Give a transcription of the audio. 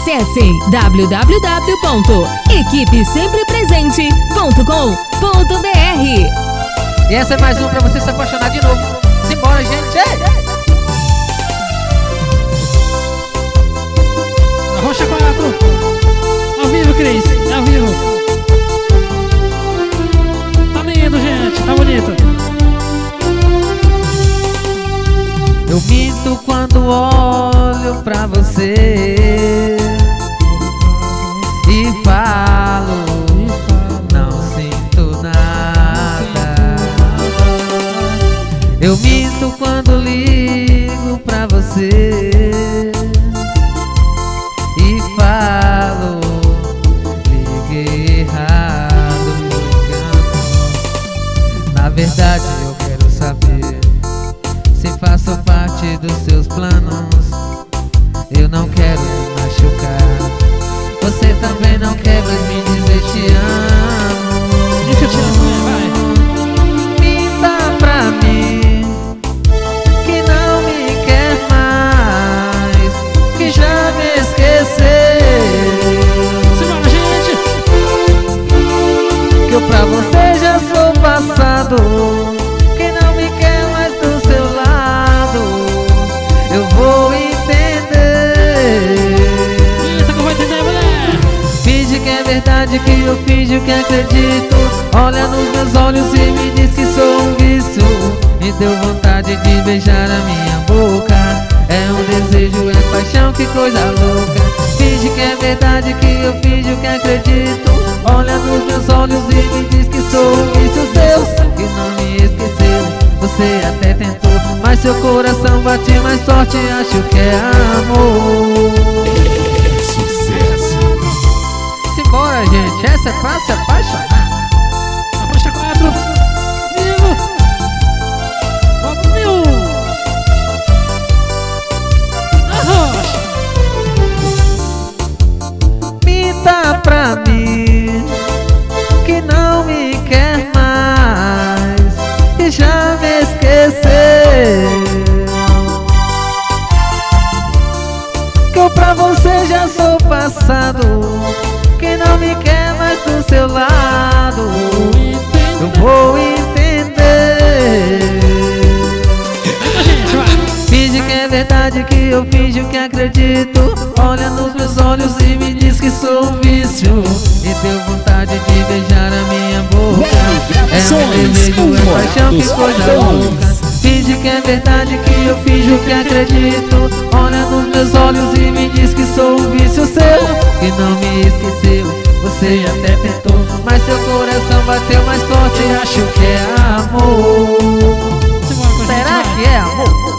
Acessem www.equipesemprepresente.com.br. E essa é mais uma pra você se apaixonar de novo. Simbora, gente! Rocha 4. Ao vivo, Cris. É ao vivo. Tá lindo, gente. Tá bonito. Eu minto quando olho pra você e falo, não sinto nada. Eu minto quando ligo pra você e falo, liguei errado, me engano. Na verdade eu quero saber se faço parte dos seus planos. Eu não quero me machucar, você também não quer mais me dizer te amo. Deixa eu te amar, vai. Minta pra mim que não me quer mais, que já me esqueceu. Simbora, gente. Que eu pra você já sou passado, que não me quer mais do seu lado. Eu vou entender. Eita, que eu vou entender, mulher. Finge que é verdade, que eu finjo que acredito. Olha nos meus olhos e me diz que sou um vício. Me deu vontade de beijar a minha boca. É um desejo, é paixão, que coisa louca. Finge que é verdade, que eu finjo que acredito. Olha nos meus olhos e me diz que sou um vício seu, que não me esqueceu. Você até tentou, mas seu coração bate mais forte. Acho que é amor. Sucesso. Simbora, gente, essa é pra se apaixonar. Rocha 4. Vivo. Volta mil. Arrocha. Minta pra mim que não me quer mais, que já me esqueceu. Que eu pra você já sou passado, que não me quer mais do seu lado. Eu vou entender. Finge que é verdade, que eu finjo que acredito. Olha nos meus olhos e me diz que sou um vício. E deu vontade de beijar a minha boca. É um desejo, é paixão, que coisa louca. Finge que é verdade, que eu finjo que acredito. Olha nos meus olhos e me diz que sou um vício seu, que não me esqueceu. Você até tentou, mas seu coração bateu mais forte. Acho que é amor. Simbora com a gente, Será vai. que é amor?